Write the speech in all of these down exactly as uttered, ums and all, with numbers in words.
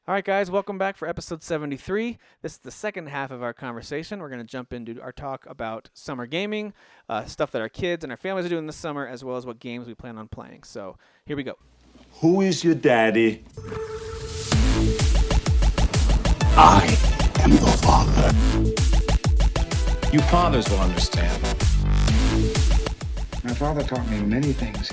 All right, guys, welcome back for episode seventy-three. This is the second half of our conversation. We're going to jump into our talk about summer gaming, uh, stuff that our kids and our families are doing this summer, as well as what games we plan on playing. So here we go. Who is your daddy? I am the father. You fathers will understand. My father taught me many things.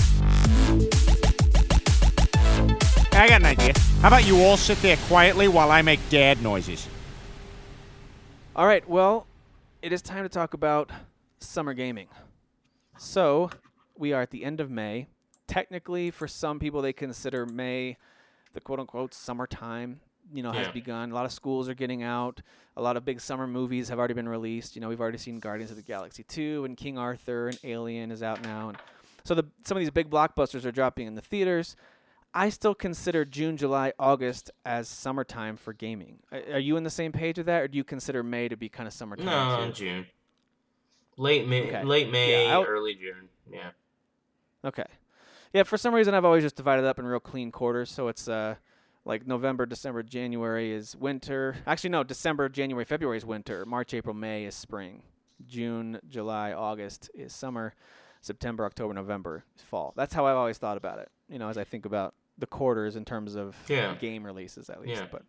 I got an idea. How about you all sit there quietly while I make dad noises? All right, well, it is time to talk about summer gaming. So we are at the end of May. Technically, for some people, they consider May the quote-unquote summertime, you know, has Yeah. begun. A lot of schools are getting out. A lot of big summer movies have already been released. You know, we've already seen Guardians of the Galaxy two and King Arthur and Alien is out now. And so the, some of these big blockbusters are dropping in the theaters. I still consider June, July, August as summertime for gaming. Are, are you on the same page with that, or do you consider May to be kind of summertime No, too? June. Late May, Okay. late May, Yeah, I'll- early June. Yeah. Okay. Yeah, for some reason I've always just divided up in real clean quarters. So it's uh, like November, December, January is winter. Actually, no, December, January, February is winter. March, April, May is spring. June, July, August is summer. September, October, November is fall. That's how I've always thought about it, you know, as I think about the quarters in terms of Yeah. game releases at least. Yeah. But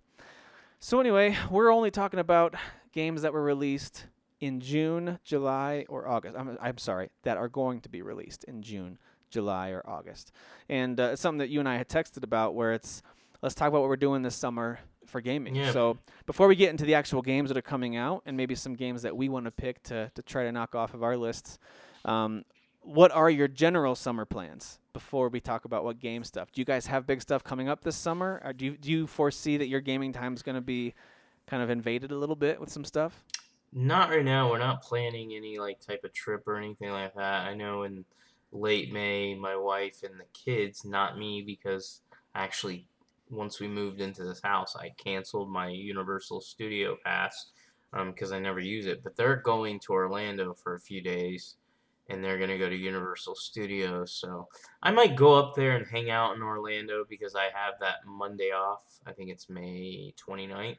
so anyway, we're only talking about games that were released in June, July, or August. I'm, I'm sorry, that are going to be released in June, July, or August. And uh, it's something that you and I had texted about where it's, let's talk about what we're doing this summer for gaming. Yeah. So before we get into the actual games that are coming out and maybe some games that we want to pick to, to try to knock off of our lists, um, what are your general summer plans before we talk about what game stuff? Do you guys have big stuff coming up this summer? Or do you, do you foresee that your gaming time is going to be kind of invaded a little bit with some stuff? Not right now. We're not planning any like type of trip or anything like that. I know in late May, my wife and the kids, not me, because actually once we moved into this house, I canceled my Universal Studio Pass because I never use it. But they're going to Orlando for a few days, and they're going to go to Universal Studios. So I might go up there and hang out in Orlando because I have that Monday off. I think it's May twenty-ninth.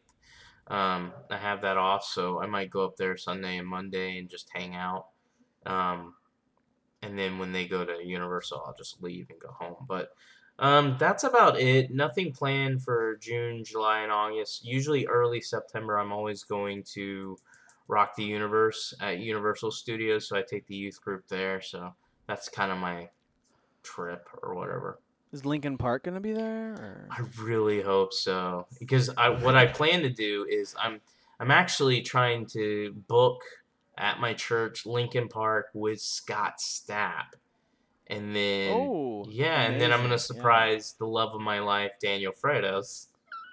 Um, I have that off, so I might go up there Sunday and Monday and just hang out. Um, and then when they go to Universal, I'll just leave and go home. But um, that's about it. Nothing planned for June, July, and August. Usually early September, I'm always going to Rock the Universe at Universal Studios, so I take the youth group there. So that's kind of my trip or whatever. Is Lincoln Park going to be there? Or? I really hope so, because I what I plan to do is I'm I'm actually trying to book at my church Lincoln Park with Scott Stapp, and then Oh, yeah, and then I'm gonna amazing, yeah. surprise the love of my life, Daniel Fredos,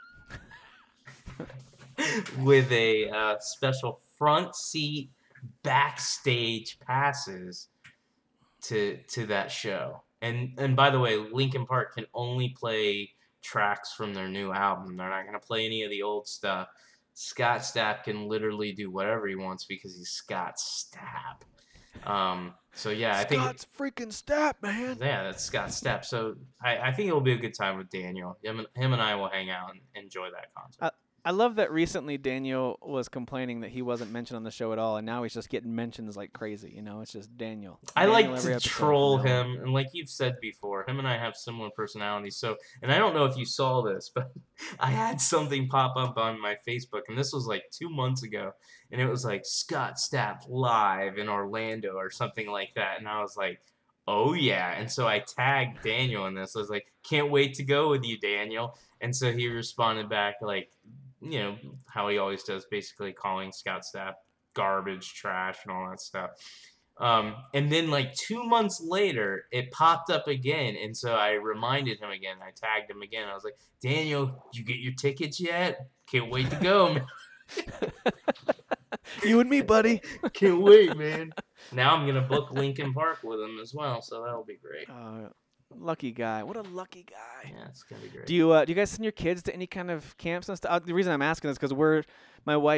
with a uh, special front seat backstage passes to to that show. And and by the way, Linkin Park can only play tracks from their new album. They're not going to play any of the old stuff. Scott Stapp can literally do whatever he wants because he's Scott Stapp. Um, so yeah, I think Scott's freaking Stapp, man. yeah, that's Scott Stapp. So I, I think it will be a good time with Daniel. Him and, him and I will hang out and enjoy that concert. Uh, I love that recently Daniel was complaining that he wasn't mentioned on the show at all, and now he's just getting mentions like crazy. You know, it's just Daniel. I Daniel like every to episode troll from now on. him, and like you've said before, him and I have similar personalities. So, and I don't know if you saw this, but I had something pop up on my Facebook, and this was like two months ago, and it was like Scott Stapp live in Orlando or something like that, and I was like, oh yeah, and so I tagged Daniel in this. I was like, can't wait to go with you, Daniel, and so he responded back like, you know, how he always does, basically calling Scott Stapp garbage, trash, and all that stuff. Um, and then like two months later, it popped up again, and so I reminded him again. I tagged him again. I was like, Daniel, you get your tickets yet? Can't wait to go, man. You and me, buddy. Can't wait, man. Now I'm gonna book Lincoln Park with him as well, so that'll be great. Uh, lucky guy. What a lucky guy. Yeah, it's gonna be great. Do you uh, do you guys send your kids to any kind of camps and stuff? Uh, the reason I'm asking is because we're my wife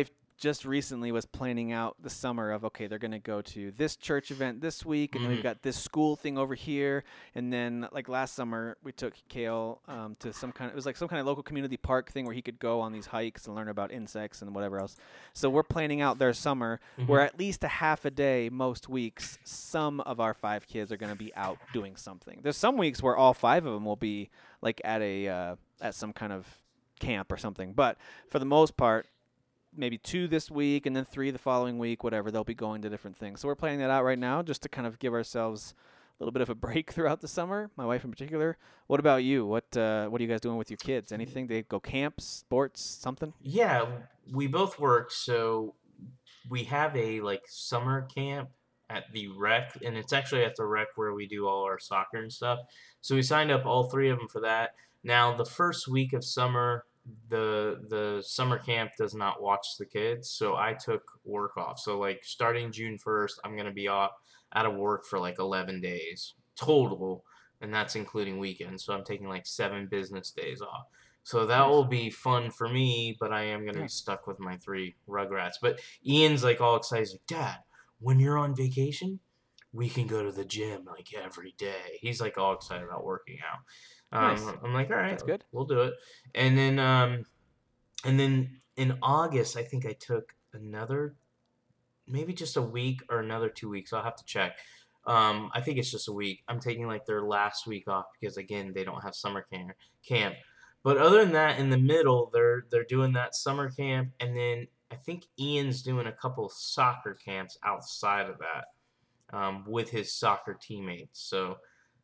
just recently was planning out the summer of, okay, they're going to go to this church event this week, and Mhm. then we've got this school thing over here. And then, like, last summer, we took Kale um, to some kind of, it was like some kind of local community park thing where he could go on these hikes and learn about insects and whatever else. So we're planning out their summer where Mhm. at least a half a day most weeks, some of our five kids are going to be out doing something. There's some weeks where all five of them will be, like, at a uh, at some kind of camp or something. But for the most part, maybe two this week and then three the following week, whatever. They'll be going to different things. So we're planning that out right now just to kind of give ourselves a little bit of a break throughout the summer, my wife in particular. What about you? What uh, what are you guys doing with your kids? Anything? They go camps, sports, something? Yeah, we both work, so we have a like summer camp at the rec, and it's actually at the rec where we do all our soccer and stuff. So we signed up all three of them for that. Now, the first week of summer, the the summer camp does not watch the kids, so I took work off. So like starting June first, I'm gonna be off out of work for like eleven days total, and that's including weekends. So I'm taking like seven business days off. So that Nice. will be fun for me, but I am gonna Yeah. be stuck with my three Rugrats. But Ian's like all excited, he's like, Dad, when you're on vacation, we can go to the gym like every day. He's like all excited about working out. Um, Nice. I'm like, all right, That's good. we'll do it. And then, um, and then in August, I think I took another, maybe just a week or another two weeks. I'll have to check. Um, I think it's just a week. I'm taking like their last week off because again, they don't have summer camp. Camp. But other than that, in the middle, they're they're doing that summer camp, and then I think Ian's doing a couple soccer camps outside of that um, with his soccer teammates. So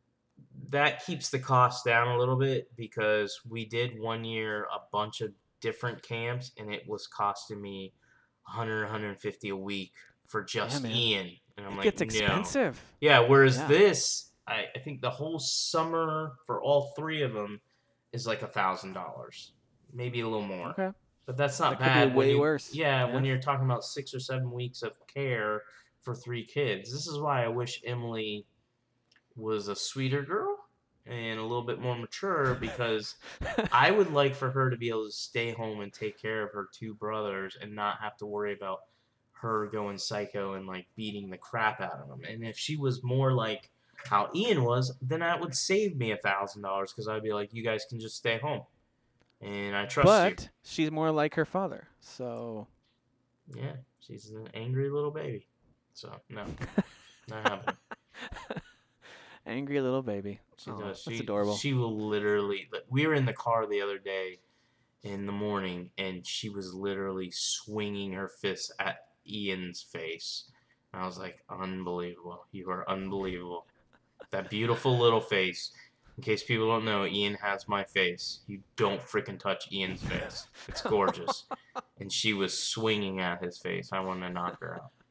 that keeps the cost down a little bit because we did one year a bunch of different camps, and it was costing me one hundred, one hundred fifty a week for just man. Ian. And I'm It like, gets no. expensive. Yeah, whereas Yeah. this, I, I think the whole summer for all three of them is like a thousand dollars, maybe a little more. Okay. But that's not That could be bad. when way you- worse. Yeah, Yeah. when you're talking about six or seven weeks of care for three kids. This is why I wish Emily was a sweeter girl and a little bit more mature because I would like for her to be able to stay home and take care of her two brothers and not have to worry about her going psycho and like beating the crap out of them. And if she was more like how Ian was, then that would save me a thousand dollars because I'd be like, you guys can just stay home, and I trust But you. she's more like her father. So Yeah, she's an angry little baby. So no, not happening. angry little baby. She Aw, does. That's She, adorable. She will literally. like, We were in the car the other day, in the morning, and she was literally swinging her fist at Ian's face. And I was like, unbelievable! You are unbelievable. That beautiful little face. In case people don't know, Ian has my face. You don't freaking touch Ian's face. It's gorgeous. And she was swinging at his face. I wanted to knock her out.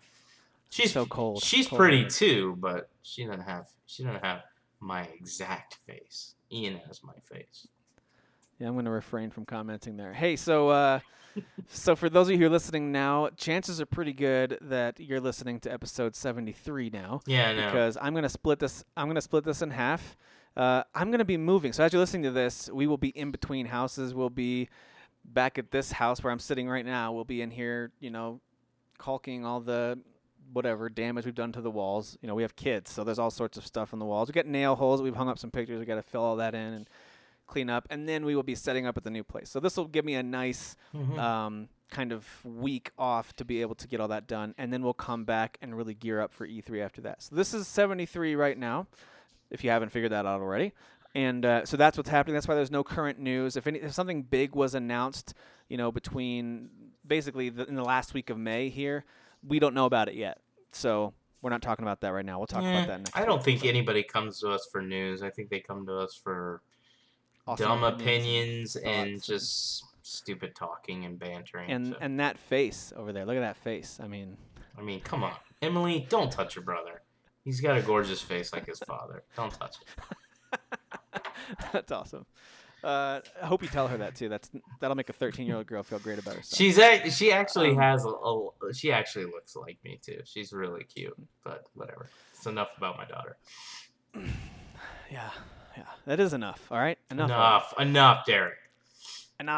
She's So cold. She's Cold pretty hearted. too, but she doesn't have she doesn't have my exact face. Ian has my face. Yeah, I'm going to refrain from commenting there. Hey, so uh, so for those of you who are listening now, chances are pretty good that you're listening to episode seventy-three now. Yeah, I know. Because I'm going to split this. I'm going to split this in half. Uh, I'm going to be moving. So as you're listening to this, we will be in between houses. We'll be back at this house where I'm sitting right now. We'll be in here, you know, caulking all the whatever damage we've done to the walls. You know, we have kids, so there's all sorts of stuff on the walls. We got nail holes. We've hung up some pictures. We got to fill all that in and clean up, and then we will be setting up at the new place. So this will give me a nice Mhm. um, kind of week off to be able to get all that done, and then we'll come back and really gear up for E three after that. So this is seventy-three right now, if you haven't figured that out already. And uh, so that's what's happening. That's why there's no current news. If, any, if something big was announced, you know, between basically the, in the last week of May here, we don't know about it yet. So we're not talking about that right now. We'll talk Eh, about that next I don't week. think anybody comes to us for news. I think they come to us for Awesome dumb opinions opinions and and thoughts. just stupid talking and bantering. And so. and that face over there. Look at that face. I mean, I mean, come on, Emily, don't touch your brother. He's got a gorgeous face like his father. Don't touch it. that's awesome. Uh, I hope you tell her that too. That's that'll make a thirteen-year-old girl feel great about herself. She's a, she actually Um, has a, a she actually looks like me too. She's really cute, but whatever. It's enough about my daughter. Yeah, yeah. That is enough. All right, enough. of Enough, enough, Derek. it. Enough.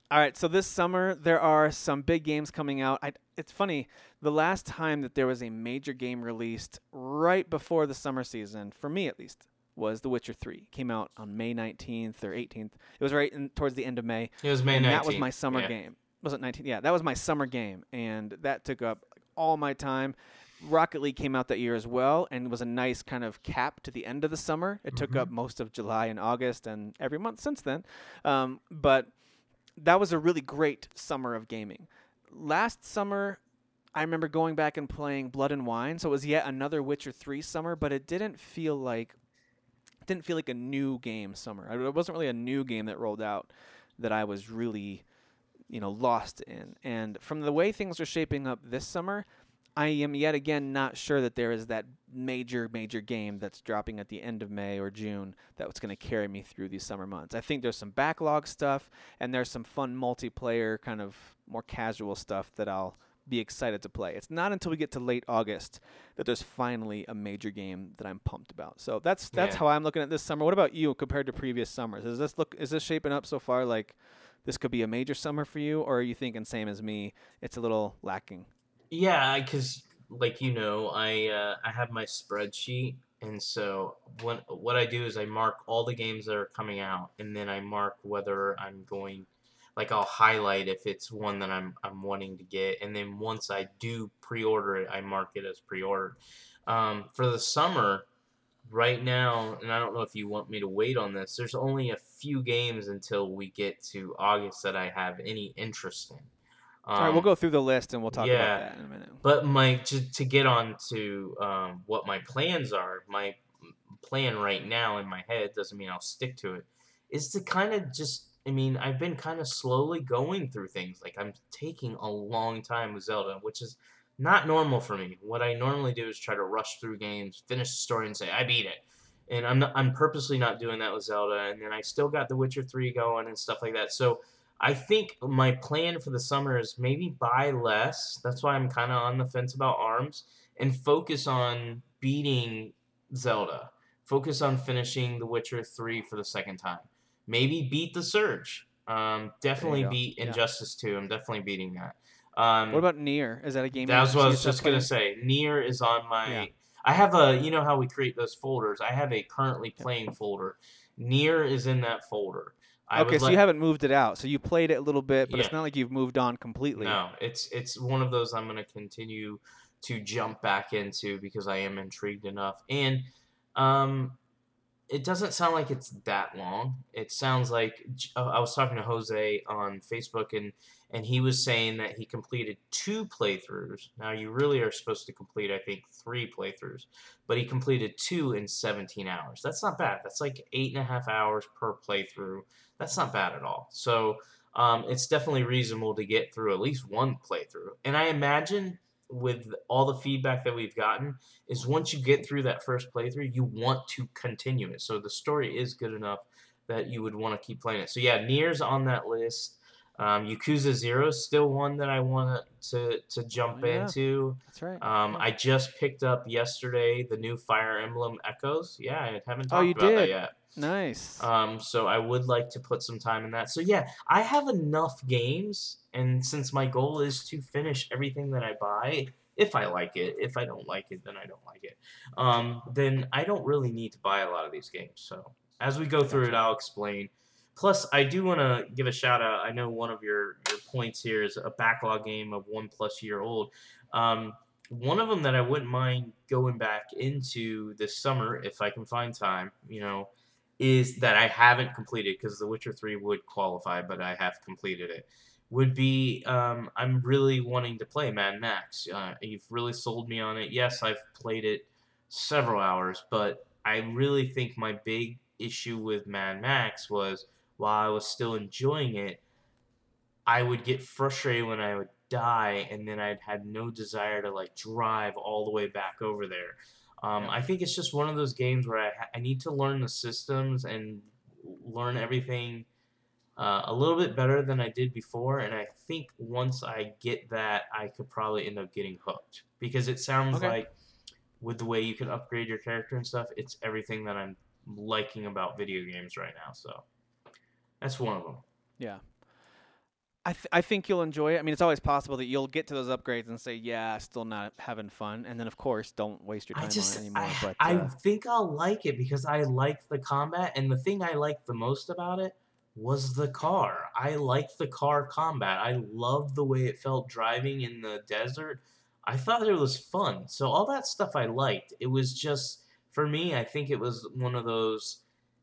All right, so this summer there are some big games coming out. I, it's funny, the last time that there was a major game released right before the summer season, for me at least, was The Witcher three. It came out on May nineteenth or eighteenth. It was right in, towards the end of May. It was May and nineteenth. That was my summer yeah. game. Was it nineteenth? Yeah, that was my summer game, and that took up all my time. Rocket League came out that year as well, and was a nice kind of cap to the end of the summer. It mm-hmm. took up most of July and August, and every month since then. Um, but that was a really great summer of gaming. Last summer, I remember going back and playing Blood and Wine, so it was yet another Witcher three summer, but it didn't feel like it didn't feel like a new game summer. It wasn't really a new game that rolled out that I was really, you know, lost in. And from the way things are shaping up this summer, I am yet again not sure that there is that major, major game that's dropping at the end of May or June that's going to carry me through these summer months. I think there's some backlog stuff, and there's some fun multiplayer, kind of more casual stuff that I'll be excited to play. It's not until we get to late August that there's finally a major game that I'm pumped about. So that's that's Yeah. how I'm looking at this summer. What about you compared to previous summers? Is this look is this shaping up so far like this could be a major summer for you, or are you thinking same as me, it's a little lacking? Yeah, because like you know, I uh, I have my spreadsheet, and so what what I do is I mark all the games that are coming out, and then I mark whether I'm going, like I'll highlight if it's one that I'm I'm wanting to get, and then once I do pre-order it, I mark it as pre-ordered. Um, for the summer, right now, and I don't know if you want me to wait on this. There's only a few games until we get to August that I have any interest in. Um, All right, we'll go through the list and we'll talk yeah, about that in a minute. But my to, to get on to um, what my plans are, my plan right now in my head, doesn't mean I'll stick to it, is to kind of just, I mean, I've been kind of slowly going through things. Like, I'm taking a long time with Zelda, which is not normal for me. What I normally do is try to rush through games, finish the story, and say, I beat it. And I'm not, I'm purposely not doing that with Zelda. And then I still got The Witcher three going and stuff like that. So I think my plan for the summer is maybe buy less. That's why I'm kind of on the fence about ARMS, and focus on beating Zelda. Focus on finishing The Witcher three for the second time. Maybe beat The Surge. Um, definitely beat yeah. Injustice two. I'm definitely beating that. Um, what about Nier? Is that a game? That was what I was just going to say. Nier is on my... Yeah. I have a... You know how we create those folders? I have a currently playing folder. Nier is in that folder. I okay, so like, you haven't moved it out. So you played it a little bit, but yeah. it's not like you've moved on completely. No, it's it's one of those I'm going to continue to jump back into because I am intrigued enough. And um, it doesn't sound like it's that long. It sounds like... I was talking to Jose on Facebook, and, and he was saying that he completed two playthroughs. Now, you really are supposed to complete, I think, three playthroughs. But he completed two in seventeen hours. That's not bad. That's like eight and a half hours per playthrough. That's not bad at all. So um, it's definitely reasonable to get through at least one playthrough. And I imagine with all the feedback that we've gotten is once you get through that first playthrough, you want to continue it. So the story is good enough that you would want to keep playing it. So yeah, Nier's on that list. Um, Yakuza Zero is still one that I want to to jump oh, yeah. into. That's right. Um, yeah. I just picked up yesterday the new Fire Emblem Echoes. Yeah, I haven't talked oh, you about did? that yet. Nice. Um, so I would like to put some time in that. So yeah, I have enough games, and since my goal is to finish everything that I buy, if I like it, if I don't like it, then I don't like it. Um, then I don't really need to buy a lot of these games. So as we go through it, I'll explain. Plus, I do want to give a shout out. I know one of your, your points here is a backlog game of one plus year old. Um, one of them that I wouldn't mind going back into this summer if I can find time, you know, is that I haven't completed, because The Witcher three would qualify, but I have completed it, would be um, I'm really wanting to play Mad Max. Uh, you've really sold me on it. Yes, I've played it several hours, but I really think my big issue with Mad Max was while I was still enjoying it, I would get frustrated when I would die, and then I'd had no desire to like drive all the way back over there. Um, yeah. I think it's just one of those games where I, I need to learn the systems and learn everything uh, a little bit better than I did before. And I think once I get that, I could probably end up getting hooked, because it sounds okay. like with the way you can upgrade your character and stuff, it's everything that I'm liking about video games right now. So that's one of them. Yeah. I th- I think you'll enjoy it. I mean, it's always possible that you'll get to those upgrades and say, "Yeah, still not having fun," and then of course, don't waste your time I just, on it anymore. I, but I uh, think I'll like it because I like the combat, and the thing I liked the most about it was the car. I liked the car combat. I loved the way it felt driving in the desert. I thought it was fun. So all that stuff I liked. It was just, for me, I think it was one of those,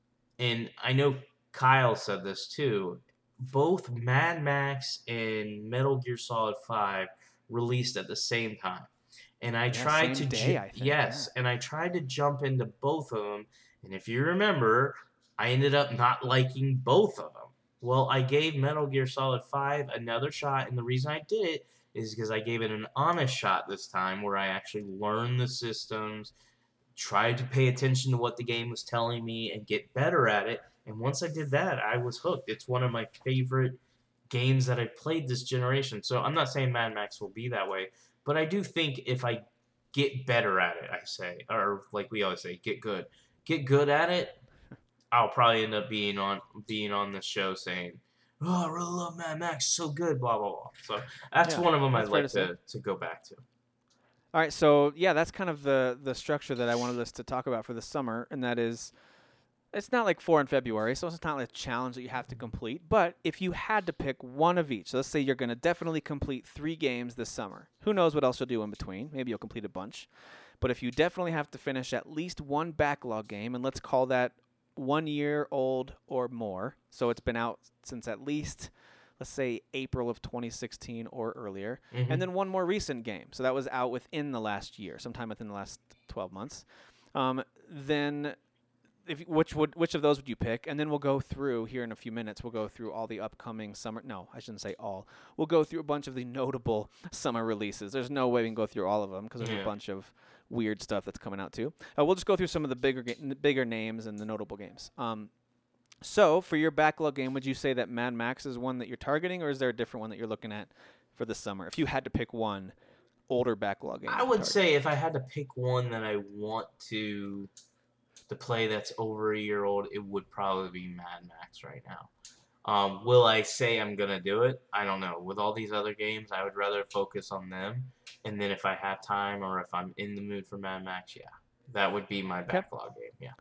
and I know Kyle said this too, both Mad Max and Metal Gear Solid five released at the same time. And I Yeah, tried to same ju- day, I think, yes, and I tried to jump into both of them. And if you remember, I ended up not liking both of them. Well, I gave Metal Gear Solid five another shot, and the reason I did it is because I gave it an honest shot this time where I actually learned the systems, tried to pay attention to what the game was telling me, and get better at it. And once I did that, I was hooked. It's one of my favorite games that I've played this generation. So I'm not saying Mad Max will be that way, but I do think if I get better at it, I say, or like we always say, get good. Get good at it, I'll probably end up being on being on the show saying, "Oh, I really love Mad Max, so good," blah blah blah. So that's Yeah, one of them I'd that's fair like to to, to go back to. all right, so yeah, that's kind of the the structure that I wanted us to talk about for the summer, and that is, it's not like four in February, so it's not like a challenge that you have to complete. But if you had to pick one of each, so let's say you're going to definitely complete three games this summer. Who knows what else you'll do in between? Maybe you'll complete a bunch. But if you definitely have to finish at least one backlog game, and let's call that one year old or more, so it's been out since at least, let's say, April of twenty sixteen or earlier, Mm-hmm. and then one more recent game, so that was out within the last year, sometime within the last twelve months, um, then if which would which of those would you pick? And then we'll go through here in a few minutes. We'll go through all the upcoming summer. No, I shouldn't say all. We'll go through a bunch of the notable summer releases. There's no way we can go through all of them because there's Yeah. a bunch of weird stuff that's coming out too. Uh, we'll just go through some of the bigger ga- n- bigger names and the notable games. Um, so for your backlog game, would you say that Mad Max is one that you're targeting, or is there a different one that you're looking at for the summer? If you had to pick one older backlog game, I to would target. say if I had to pick one that I want to to play that's over a year old, it would probably be Mad Max right now. Um, will I say I'm gonna do it? I don't know. With all these other games, I would rather focus on them. And then if I have time or if I'm in the mood for Mad Max, yeah, that would be my backlog game. Yeah.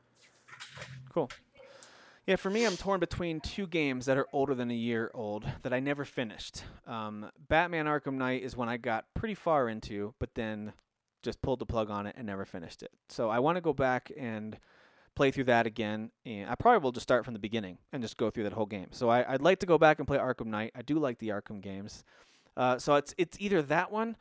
Cool. Yeah, for me, I'm torn between two games that are older than a year old that I never finished. Um, Batman Arkham Knight is one I got pretty far into, but then just pulled the plug on it and never finished it. So I want to go back and play through that again, and I probably will just start from the beginning and just go through that whole game. So I, I'd like to go back and play Arkham Knight. I do like the Arkham games. Uh, so it's it's either that one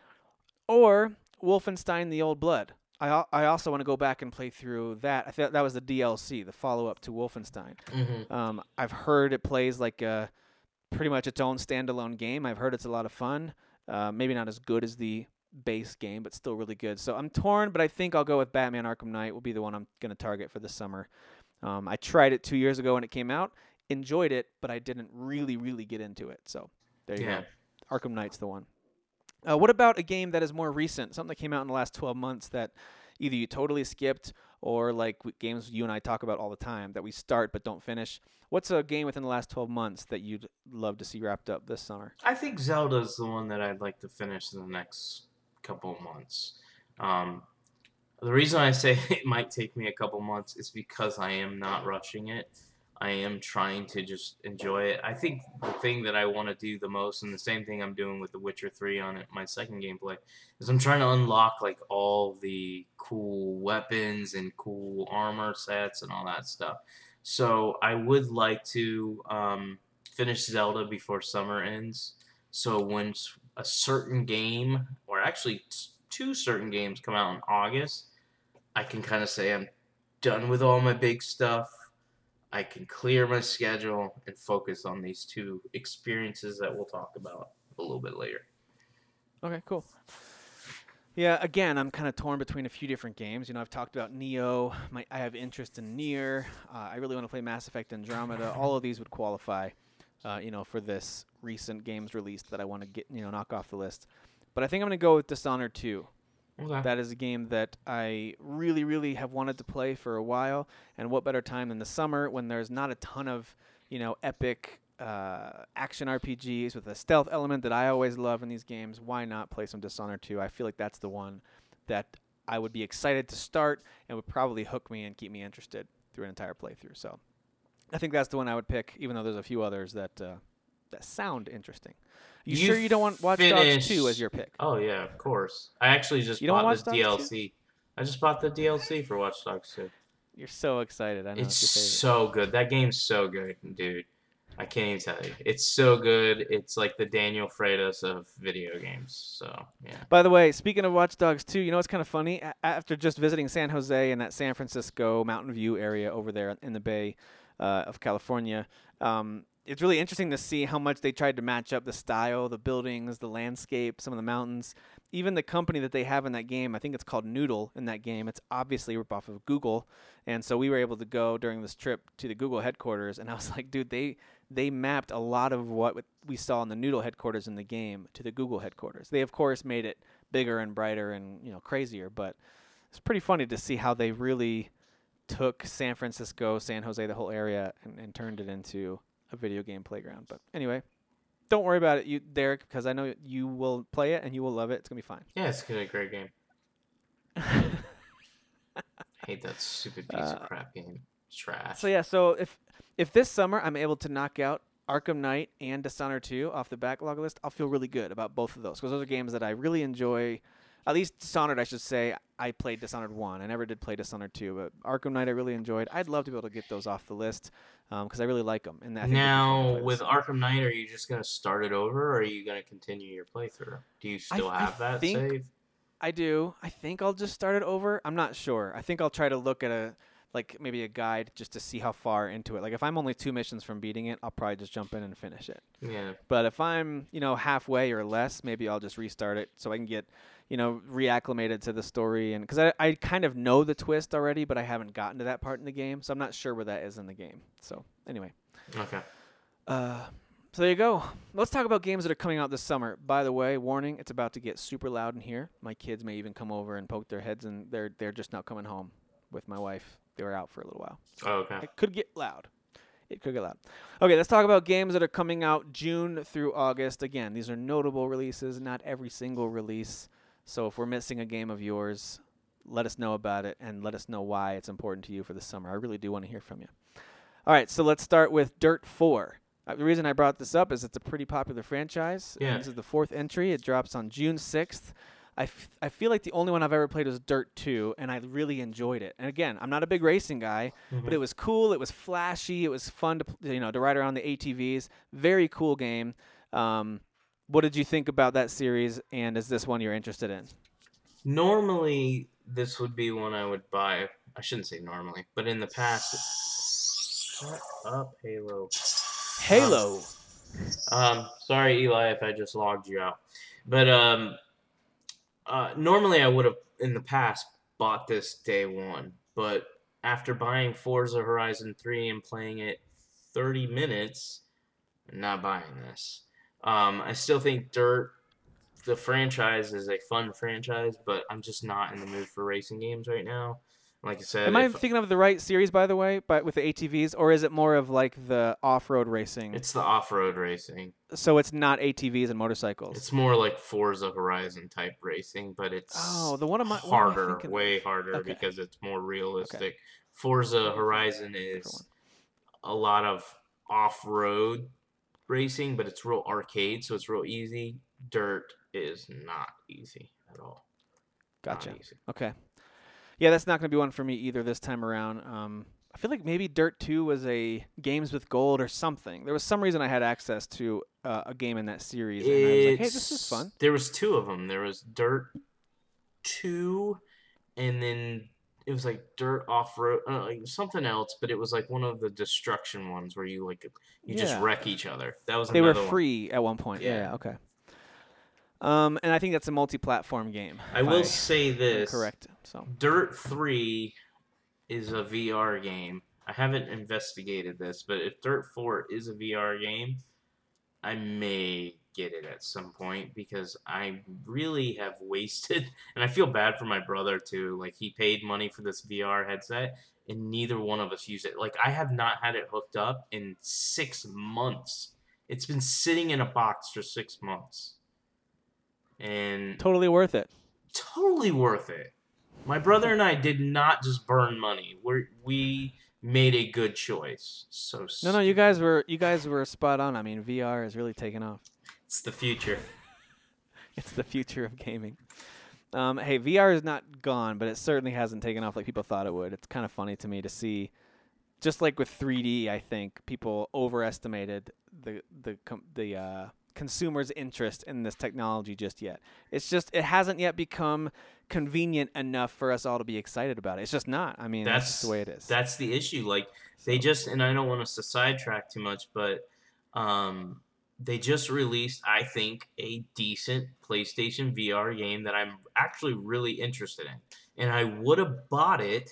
or Wolfenstein: The Old Blood. I al- I also want to go back and play through that. I thought that was the D L C, the follow-up to Wolfenstein. Mm-hmm. Um, I've heard it plays like a, pretty much its own standalone game. I've heard it's a lot of fun. Uh, maybe not as good as the base game, but still really good. So I'm torn, but I think I'll go with Batman Arkham Knight will be the one I'm going to target for the summer. Um, I tried it two years ago when it came out, enjoyed it, but I didn't really, really get into it. So there you Yeah. go. Arkham Knight's the one. Uh, what about a game that is more recent, something that came out in the last twelve months that either you totally skipped or like w- games you and I talk about all the time that we start but don't finish? What's a game within the last twelve months that you'd love to see wrapped up this summer? I think Zelda's the one that I'd like to finish in the next couple of months. Um, the reason I say it might take me a couple months is because I am not rushing it. I am trying to just enjoy it. I think the thing that I want to do the most, and the same thing I'm doing with The Witcher three on it, my second gameplay, is I'm trying to unlock like all the cool weapons and cool armor sets and all that stuff. So I would like to um, finish Zelda before summer ends. So when s- a certain game, or actually t- two certain games come out in August, I can kind of say I'm done with all my big stuff. I can clear my schedule and focus on these two experiences that we'll talk about a little bit later. Okay, cool. Yeah, again, I'm kind of torn between a few different games. You know, I've talked about Neo. My, I have interest in Nier. Uh, I really want to play Mass Effect Andromeda. All of these would qualify, uh, you know, for this recent games released that I want to get, you know, knock off the list. But I think I'm going to go with Dishonored two. Okay. That is a game that I really, really have wanted to play for a while. And what better time than the summer when there's not a ton of, you know, epic uh, action R P Gs with a stealth element that I always love in these games, why not play some Dishonored two? I feel like that's the one that I would be excited to start and would probably hook me and keep me interested through an entire playthrough. So I think that's the one I would pick, even though there's a few others that uh, that sound interesting. You, You sure you don't want Watch Dogs finished- two as your pick? Oh yeah, of course. I actually just You don't bought watch the Dogs D L C. I just bought the D L C for Watch Dogs two. You're so excited. I know It's it's your favorite. so good. That game's so good, dude. I can't even tell you. It's so good. It's like the Daniel Freitas of video games. So, yeah. By the way, speaking of Watch Dogs two, you know what's kind of funny? A- after just visiting San Jose and that San Francisco Mountain View area over there in the Bay uh, of California, um, it's really interesting to see how much they tried to match up the style, the buildings, the landscape, some of the mountains. Even the company that they have in that game, I think it's called Noodle in that game. It's obviously a ripoff of Google. And so we were able to go during this trip to the Google headquarters, and I was like, dude, they they mapped a lot of what we saw in the Noodle headquarters in the game to the Google headquarters. They, of course, made it bigger and brighter and, you know, crazier, but it's pretty funny to see how they really took San Francisco, San Jose, the whole area, and, and turned it into a video game playground. But anyway, don't worry about it, you Derek, because I know you will play it and you will love it. It's going to be fine. Yeah, it's gonna be a great game. I hate that stupid piece Uh, of crap game. It's trash. So yeah, so if if this summer I'm able to knock out Arkham Knight and Dishonored two off the backlog list, I'll feel really good about both of those because those are games that I really enjoy. At least Dishonored, I should say. I played Dishonored one. I never did play Dishonored two, but Arkham Knight I really enjoyed. I'd love to be able to get those off the list because um, I really like them. And I think they'd be fun to Now, play with this summer. Arkham Knight, are you just gonna start it over, or are you gonna continue your playthrough? Do you still I have that think- save? I do. I think I'll just start it over. I'm not sure. I think I'll try to look at a like maybe a guide just to see how far into it. Like if I'm only two missions from beating it, I'll probably just jump in and finish it. Yeah. But if I'm, you know, halfway or less, maybe I'll just restart it so I can get, you know, reacclimated to the story. And because I, I kind of know the twist already, but I haven't gotten to that part in the game, so I'm not sure where that is in the game. So anyway, Okay. uh, so there you go. Let's talk about games that are coming out this summer. By the way, warning: it's about to get super loud in here. My kids may even come over and poke their heads, and they're they're just now coming home with my wife. They were out for a little while. Oh, okay. It could get loud. It could get loud. Okay, let's talk about games that are coming out June through August. Again, these are notable releases, not every single release. So if we're missing a game of yours, let us know about it and let us know why it's important to you for the summer. I really do want to hear from you. All right, so let's start with Dirt four. Uh, the reason I brought this up is it's a pretty popular franchise. Yeah. This is the fourth entry. It drops on June sixth. I, f- I feel like the only one I've ever played was Dirt two, and I really enjoyed it. And again, I'm not a big racing guy, Mm-hmm. but it was cool. It was flashy. It was fun to pl- you know to ride around the A T Vs. Very cool game. Um, what did you think about that series? And is this one you're interested in? Normally, this would be one I would buy. I shouldn't say normally, but in the past. Shut up, Halo. Halo. Um, sorry, Eli, if I just logged you out. But um, uh, normally I would have in the past bought this day one, but after buying Forza Horizon three and playing it thirty minutes, I'm not buying this. Um, I still think Dirt, the franchise, is a fun franchise, but I'm just not in the mood for racing games right now. Like I said, Am I if- thinking of the right series, by the way, but with the A T Vs, or is it more of like the off-road racing? it's the off-road racing. So it's not A T Vs and motorcycles. It's more like Forza Horizon type racing, but it's Oh, the one of my what am I harder, thinking of? way harder Okay. because it's more realistic. Forza Horizon is one. a lot of off-road racing, but it's real arcade, so it's real easy. Dirt is not easy at all. Not Gotcha. easy. Okay. Yeah, that's not going to be one for me either this time around. Um, I feel like maybe Dirt two was a Games with Gold or something. There was some reason I had access to uh, a game in that series, and I was like, hey, this is fun. There was two of them. There was Dirt two, and then it was like Dirt Off-Road, uh, like something else, but it was like one of the destruction ones where you like you just Yeah. wreck each other. That was They were another one. free at one point. Yeah. Yeah. yeah, okay. Um, and I think that's a multi-platform game. I if will I say am this. correct. So Dirt three is a V R game. I haven't investigated this, but if Dirt four is a V R game, I may get it at some point because I really have wasted, and I feel bad for my brother too. Like, he paid money for this V R headset, and neither one of us used it. Like, I have not had it hooked up in six months. It's been sitting in a box for six months. And Totally worth it. Totally worth it. My brother and I did not just burn money. We we made a good choice. So No, no, you guys were you guys were spot on. I mean, V R is really taking off. It's the future. It's the future of gaming. Um, hey, V R is not gone, but it certainly hasn't taken off like people thought it would. It's kind of funny to me to see, just like with three D, I think people overestimated the the com- the uh, consumers' interest in this technology just yet. It's just it hasn't yet become convenient enough for us all to be excited about it. It's just not. I mean, that's, that's just the way it is. That's the issue. Like, they just, and I don't want us to sidetrack too much, but um, they just released, I think, a decent PlayStation V R game that I'm actually really interested in. And I would have bought it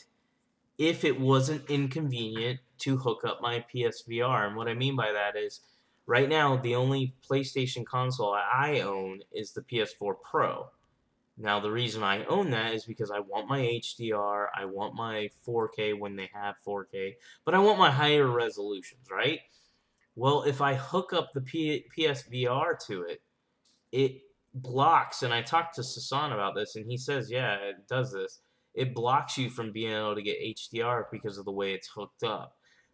if it wasn't inconvenient to hook up my P S V R. And what I mean by that is, right now, the only PlayStation console I own is the P S four Pro. Now, the reason I own that is because I want my H D R, I want my four K when they have four K, but I want my higher resolutions, right? Well, if I hook up the P- PSVR to it, it blocks, and I talked to Sasan about this, and he says, yeah, it does this. It blocks you from being able to get H D R because of the way it's hooked up.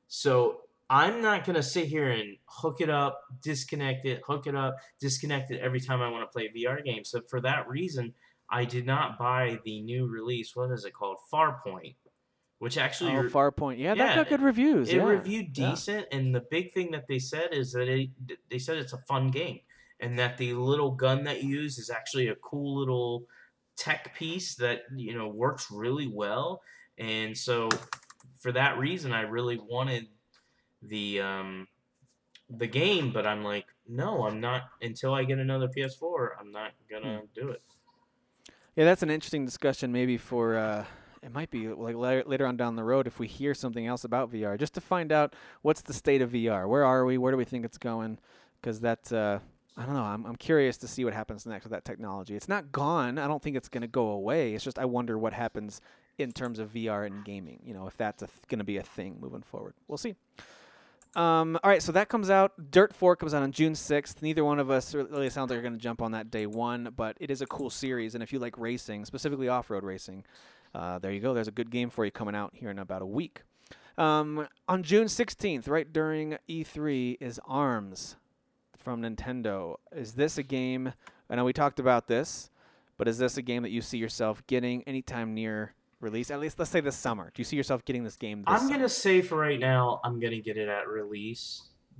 So I'm not going to sit here and hook it up, disconnect it, hook it up, disconnect it every time I want to play a V R game. So for that reason, I did not buy the new release. What is it called? Farpoint, which actually oh, Farpoint. Yeah, yeah, that got good reviews. It yeah. reviewed decent, yeah. And the big thing that they said is that it, they said it's a fun game, and that the little gun that you use is actually a cool little tech piece that, you know, works really well. And so for that reason, I really wanted the um, the game, but I'm like, no, I'm not, until I get another P S four, I'm not gonna hmm. do it. Yeah, that's an interesting discussion maybe for, uh, it might be like later, later on down the road if we hear something else about V R, just to find out what's the state of V R. Where are we? Where do we think it's going? Because that, uh, I don't know, I'm, I'm curious to see what happens next with that technology. It's not gone. I don't think it's going to go away. It's just I wonder what happens in terms of V R and gaming, you know, if that's th- going to be a thing moving forward. We'll see. Um, all right, so that comes out. Dirt four comes out on June sixth. Neither one of us really sounds like we're going to jump on that day one, but it is a cool series. And if you like racing, specifically off-road racing, uh, there you go. There's a good game for you coming out here in about a week. Um, on June sixteenth, right during E three, is ARMS from Nintendo. Is this a game? I know we talked about this, but is this a game that you see yourself getting anytime near release? At least, let's say this summer. Do you see yourself getting this game this I'm summer? going to say for right now, I'm going to get it at release.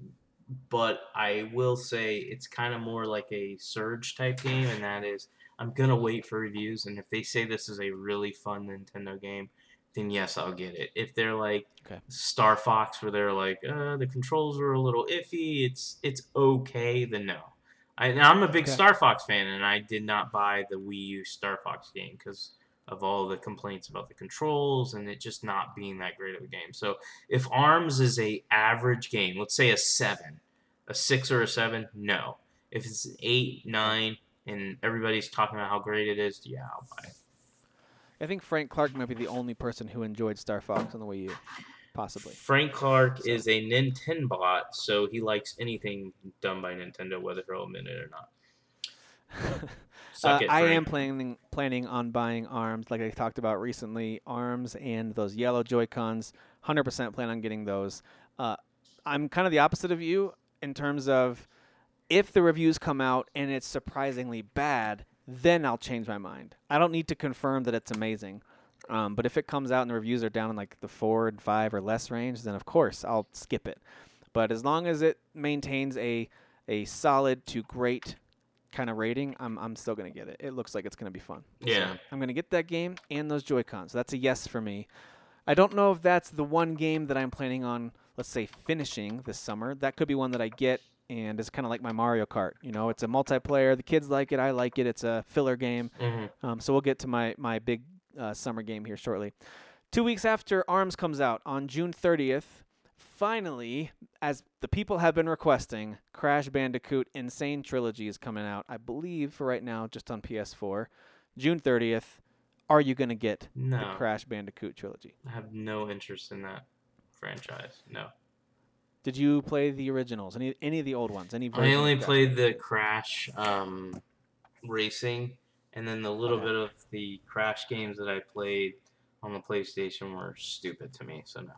But I will say it's kind of more like a Surge type game, and that is I'm going to wait for reviews. And if they say this is a really fun Nintendo game, then yes, I'll get it. If they're like okay. Star Fox, where they're like, uh, the controls are a little iffy, it's it's okay, then no. I, I'm a big okay. Star Fox fan, and I did not buy the Wii U Star Fox game because of all the complaints about the controls and it just not being that great of a game. So if ARMS is a average game, let's say a seven, a six or a seven, no. If it's an eight, nine, and everybody's talking about how great it is, yeah, I'll buy it. I think Frank Clark might be the only person who enjoyed Star Fox on the Wii U, possibly. Frank Clark so. is a Nintendo bot, so he likes anything done by Nintendo, whether he'll admit it or not. Uh, I am planning planning on buying ARMS, like I talked about recently. ARMS and those yellow Joy-Cons, one hundred percent plan on getting those. Uh, I'm kind of the opposite of you in terms of if the reviews come out and it's surprisingly bad, then I'll change my mind. I don't need to confirm that it's amazing. Um, but if it comes out and the reviews are down in like the four and five or less range, then of course I'll skip it. But as long as it maintains a a solid to great kind of rating, I'm I'm still gonna get it. It looks like it's gonna be fun. Yeah, so I'm gonna get that game and those Joy-Cons. So that's a yes for me. I don't know if that's the one game that I'm planning on, let's say, finishing this summer. That could be one that I get, and it's kind of like my Mario Kart. You know, it's a multiplayer. The kids like it. I like it. It's a filler game. Mm-hmm. Um, so we'll get to my my big uh, summer game here shortly. Two weeks after ARMS comes out on June thirtieth, finally, as the people have been requesting, Crash Bandicoot Insane Trilogy is coming out, I believe, for right now, just on P S four. June thirtieth. Are you going to get No. the Crash Bandicoot Trilogy? I have no interest in that franchise. No. Did you play the originals? Any any of the old ones? Any I version only of Crash played Bandicoot? the Crash um, racing, and then the little Okay. bit of the Crash games that I played on the PlayStation were stupid to me, so no.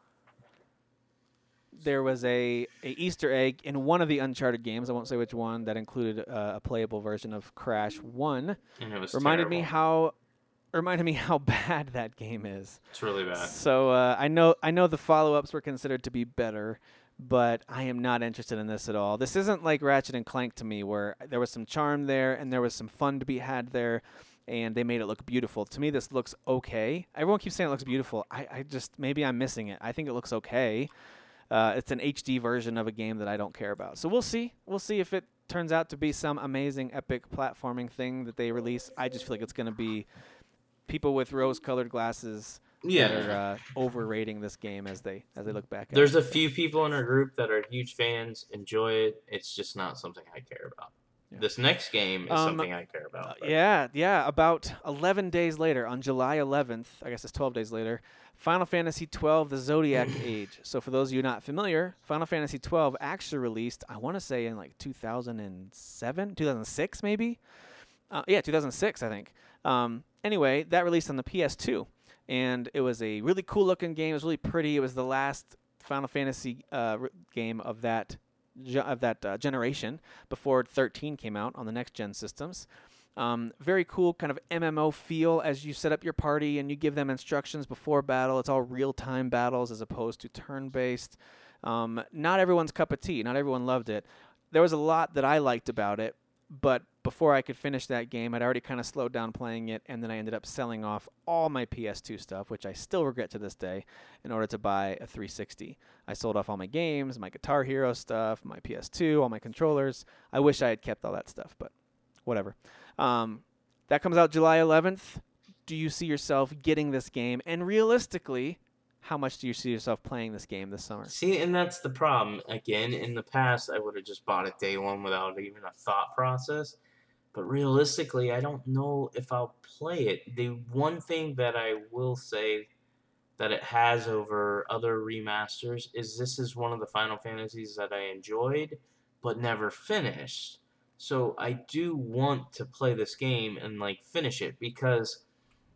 There was a, a Easter egg in one of the Uncharted games, I won't say which one, that included uh, a playable version of Crash one. And it was Reminded me terrible. how reminded me how bad that game is. It's really bad. So uh, I know I know the follow-ups were considered to be better, but I am not interested in this at all. This isn't like Ratchet and Clank to me, where there was some charm there and there was some fun to be had there, and they made it look beautiful. To me, this looks okay. Everyone keeps saying it looks beautiful. I, I just maybe I'm missing it. I think it looks okay. Uh, it's an H D version of a game that I don't care about. So we'll see. We'll see if it turns out to be some amazing, epic platforming thing that they release. I just feel like it's going to be people with rose-colored glasses Yeah. that are uh, overrating this game as they as they look back at There's it. a few people in our group that are huge fans, enjoy it. It's just not something I care about. Yeah. This next game is Um, something I care about. Uh, but- yeah, yeah. About eleven days later, on July eleventh, I guess it's twelve days later, Final Fantasy twelve: The Zodiac Age. So for those of you not familiar, Final Fantasy twelve actually released, I want to say in like two thousand seven, two thousand six maybe? Uh, yeah, two thousand six, I think. Um, anyway, that released on the P S two, and it was a really cool-looking game. It was really pretty. It was the last Final Fantasy uh, r- game of that ge- of that uh, generation before thirteen came out on the next-gen systems. Um, very cool kind of M M O feel as you set up your party and you give them instructions before battle. It's all real-time battles as opposed to turn-based. Um, not everyone's cup of tea. Not everyone loved it. There was a lot that I liked about it, but before I could finish that game, I'd already kind of slowed down playing it, and then I ended up selling off all my P S two stuff, which I still regret to this day, in order to buy a three sixty. I sold off all my games, my Guitar Hero stuff, my P S two, all my controllers. I wish I had kept all that stuff, but whatever. Um, that comes out July eleventh. Do you see yourself getting this game? And realistically, how much do you see yourself playing this game this summer? See, and that's the problem. Again, in the past, I would have just bought it day one without even a thought process. But realistically, I don't know if I'll play it. The one thing that I will say that it has over other remasters is this is one of the Final Fantasies that I enjoyed but never finished. So I do want to play this game and like finish it because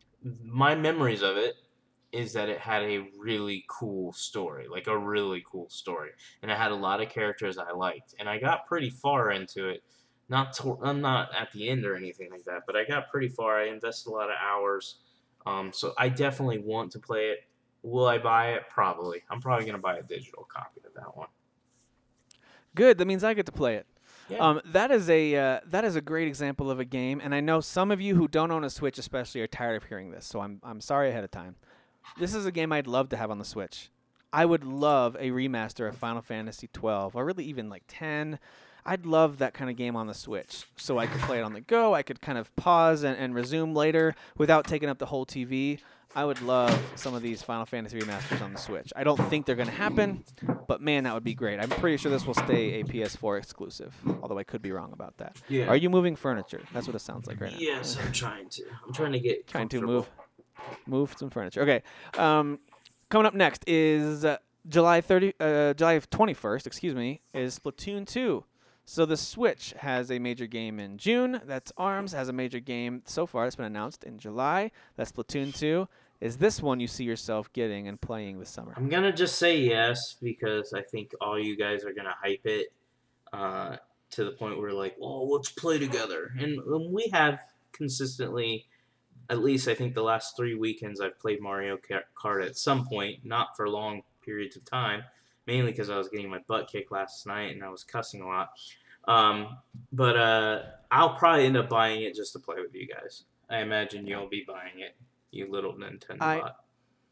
my memories of it is that it had a really cool story, like a really cool story, and it had a lot of characters I liked, and I got pretty far into it. Not to, I'm not at the end or anything like that, but I got pretty far. I invested a lot of hours, um, so I definitely want to play it. Will I buy it? Probably. I'm probably gonna buy a digital copy of that one. Good. That means I get to play it. Yeah. Um, that is a uh, that is a great example of a game, and I know some of you who don't own a Switch, especially, are tired of hearing this. So I'm I'm sorry ahead of time. This is a game I'd love to have on the Switch. I would love a remaster of Final Fantasy twelve, or really even like ten. I'd love that kind of game on the Switch, so I could play it on the go. I could kind of pause and, and resume later without taking up the whole T V. I would love some of these Final Fantasy remasters on the Switch. I don't think they're going to happen, but man, that would be great. I'm pretty sure this will stay a P S four exclusive, although I could be wrong about that. Yeah. Are you moving furniture? That's what it sounds like right now. Yes, I'm trying to. I'm trying to get Trying to comfortable. move move some furniture. Okay. Um, coming up next is uh, July thirtieth, uh, July twenty-first, excuse me, is Splatoon two. So the Switch has a major game in June. That's ARMS has a major game so far. It's been announced in July. That's Splatoon two. Is this one you see yourself getting and playing this summer? I'm gonna just say yes because I think all you guys are gonna hype it uh, to the point where like, oh, let's play together, and um, we have consistently, at least I think the last three weekends I've played Mario Kart at some point, not for long periods of time, mainly because I was getting my butt kicked last night and I was cussing a lot. Um, but uh, I'll probably end up buying it just to play with you guys. I imagine you'll be buying it, you little Nintendo I- bot.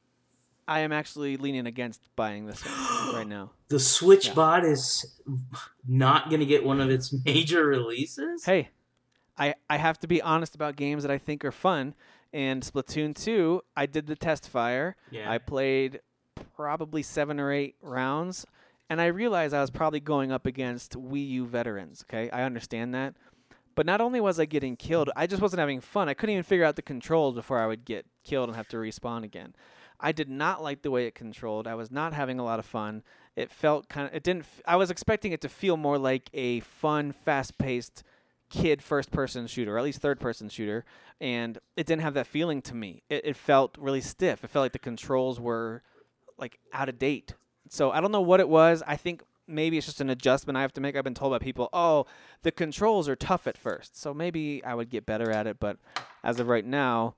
I am actually leaning against buying this one right now. The Switch Yeah. bot is not going to get one of its major releases? Hey, I, I have to be honest about games that I think are fun. And Splatoon two, I did the test fire. Yeah. I played probably seven or eight rounds, and I realized I was probably going up against Wii U veterans, okay? I understand that. But not only was I getting killed, I just wasn't having fun. I couldn't even figure out the controls before I would get killed and have to respawn again. I did not like the way it controlled. I was not having a lot of fun. It felt kind of, it didn't, f- I was expecting it to feel more like a fun, fast-paced kid first-person shooter, or at least third-person shooter, and it didn't have that feeling to me. It, it felt really stiff. It felt like the controls were, like, out of date. So I don't know what it was. I think maybe it's just an adjustment I have to make. I've been told by people, oh, the controls are tough at first. So maybe I would get better at it. But as of right now,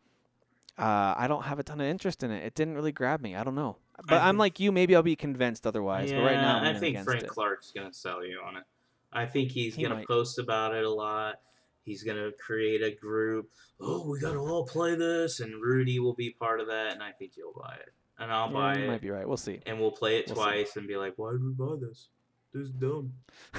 uh, I don't have a ton of interest in it. It didn't really grab me. I don't know. But I'm like you. Maybe I'll be convinced otherwise. Yeah, but right now, I'm I leaning think against Frank it. Clark's going to sell you on it. I think he's He going to might. post about it a lot. He's going to create a group. Oh, we got to all play this. And Rudy will be part of that. And I think you'll buy it. And I'll Yeah, buy you it. might be right. We'll see. And we'll play it We'll see. twice and be like, why did we buy this? This is dumb.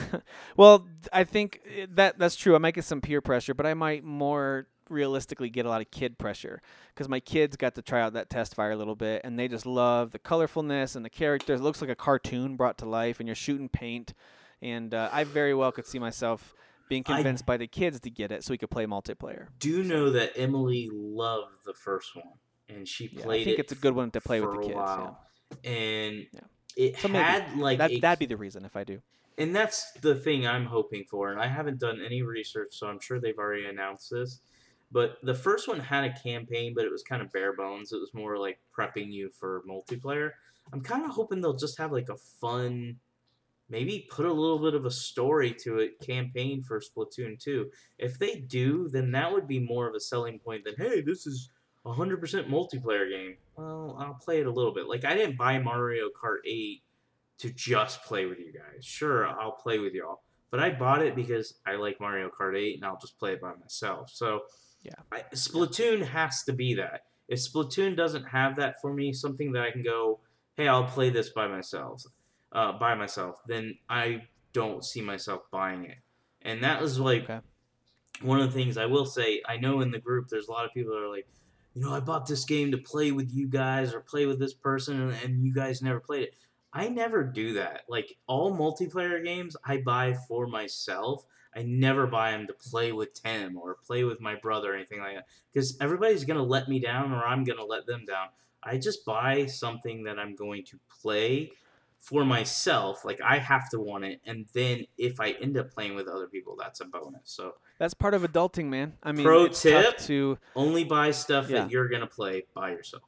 Well, I think that that's true. I might get some peer pressure, but I might more realistically get a lot of kid pressure because my kids got to try out that test fire a little bit, and they just love the colorfulness and the characters. It looks like a cartoon brought to life, and you're shooting paint. And uh, I very well could see myself being I- convinced by the kids to get it so we could play multiplayer. Do know that Emily loved the first one. And she Yeah, played I think it it's a good one to play with for the a kids. while. And Yeah. it So maybe. had like That, a that'd be the reason if I do. And that's the thing I'm hoping for. And I haven't done any research, so I'm sure they've already announced this. But the first one had a campaign, but it was kind of bare bones. It was more like prepping you for multiplayer. I'm kind of hoping they'll just have like a fun, maybe put a little bit of a story to it, campaign for Splatoon two. If they do, then that would be more of a selling point than, hey, this is a one hundred percent multiplayer game. Well, I'll play it a little bit. Like, I didn't buy Mario Kart eight to just play with you guys. Sure, I'll play with y'all. But I bought it because I like Mario Kart eight, and I'll just play it by myself. So, Yeah. I, Splatoon has to be that. If Splatoon doesn't have that for me, something that I can go, hey, I'll play this by myself, uh, by myself, then I don't see myself buying it. And that was like Okay. one of the things I will say. I know in the group there's a lot of people that are like, you know, I bought this game to play with you guys or play with this person, and, and you guys never played it. I never do that. Like, all multiplayer games I buy for myself. I never buy them to play with Tim or play with my brother or anything like that. Because everybody's going to let me down or I'm going to let them down. I just buy something that I'm going to play for myself. Like, I have to want it. And then if I end up playing with other people, that's a bonus. So, That's part of adulting, man. I mean, Pro it's tough tip? to only buy stuff Yeah. that you're going to play by yourself.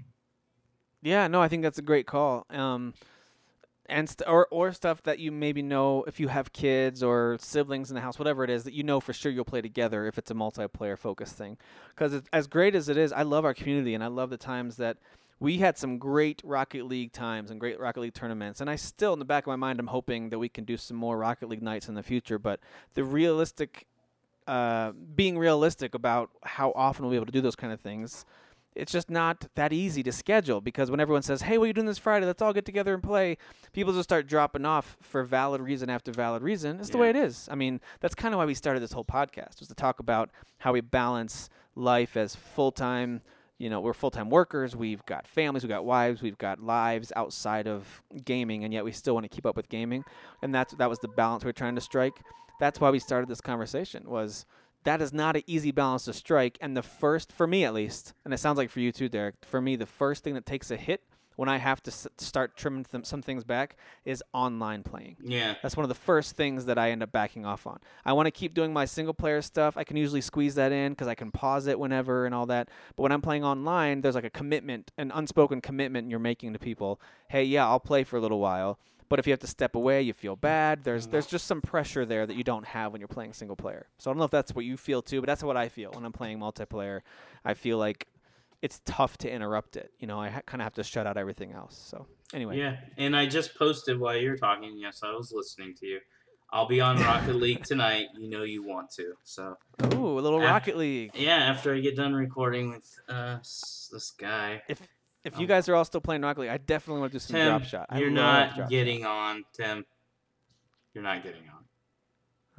Yeah, no, I think that's a great call. Um, and st- or or stuff that you maybe know if you have kids or siblings in the house, whatever it is that you know for sure you'll play together if it's a multiplayer focused thing. Because as great as it is, I love our community and I love the times that we had some great Rocket League times and great Rocket League tournaments. And I still, in the back of my mind, I'm hoping that we can do some more Rocket League nights in the future. But the realistic, uh, being realistic about how often we'll be able to do those kind of things. It's just not that easy to schedule because when everyone says, hey, what are you doing this Friday? Let's all get together and play. People just start dropping off for valid reason after valid reason. It's the Yeah. way it is. I mean, that's kind of why we started this whole podcast, was to talk about how we balance life as full-time, you know, we're full-time workers. We've got families, we've got wives, we've got lives outside of gaming, and yet we still want to keep up with gaming. And that's that was the balance we we're trying to strike. That's why we started this conversation was – that is not an easy balance to strike. And the first, for me at least, and it sounds like for you too, Derek, for me, the first thing that takes a hit when I have to s- start trimming th- some things back is online playing. Yeah. That's one of the first things that I end up backing off on. I want to keep doing my single player stuff. I can usually squeeze that in because I can pause it whenever and all that. But when I'm playing online, there's like a commitment, an unspoken commitment you're making to people. Hey, yeah, I'll play for a little while. But if you have to step away, you feel bad. There's there's just some pressure there that you don't have when you're playing single player. So I don't know if that's what you feel too, but that's what I feel when I'm playing multiplayer. I feel like it's tough to interrupt it. You know, I ha- kind of have to shut out everything else. So anyway. Yeah, and I just posted while you were talking. Yes, I was listening to you. I'll be on Rocket League tonight. You know you want to. So. Ooh, a little Af- Rocket League. Yeah, after I get done recording with uh, s- this guy. If if Oh. you guys are all still playing Rocket League, I definitely want to do some Tim, drop shot. I you're love not drop getting shot. on, Tim. You're not getting on.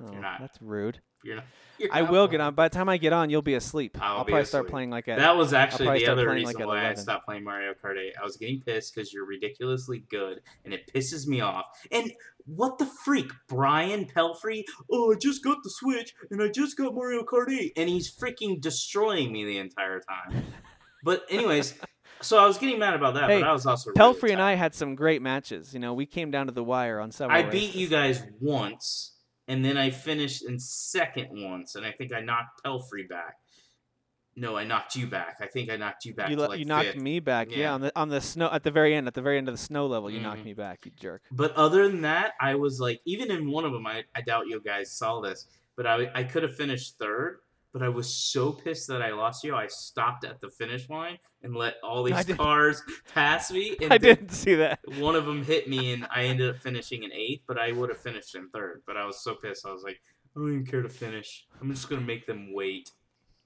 Oh, You're not. That's rude. You're not. You're I not will playing. get on. By the time I get on, you'll be asleep. I'll I'll be probably start asleep. playing like at. That was actually probably the start other playing, reason like, at why I eleven. stopped playing Mario Kart eight. I was getting pissed because you're ridiculously good, and it pisses me off. And what the freak, Brian Pelfrey? Oh, I just got the Switch, and I just got Mario Kart eight, and he's freaking destroying me the entire time. But anyways, so I was getting mad about that, Hey, but I was also really Pelfrey and tired. I had some great matches. You know, we came down to the wire on several. I races. beat you guys once, and then I finished in second once, and I think I knocked Pelfrey back. No, I knocked you back. I think I knocked you back You, to le- like you knocked fifth. me back. Yeah. Yeah. on the on the snow at the very end. At the very end of the snow level, you knocked Mhm. me back. You jerk. But other than that, I was like, even in one of them, I, I doubt you guys saw this, but I, I could have finished third, but I was so pissed that I lost you, I stopped at the finish line and let all I these did- cars pass me. And I then didn't see that. one of them hit me, and I ended up finishing in eighth, but I would have finished in third. But I was so pissed, I was like, I don't even care to finish. I'm just going to make them wait.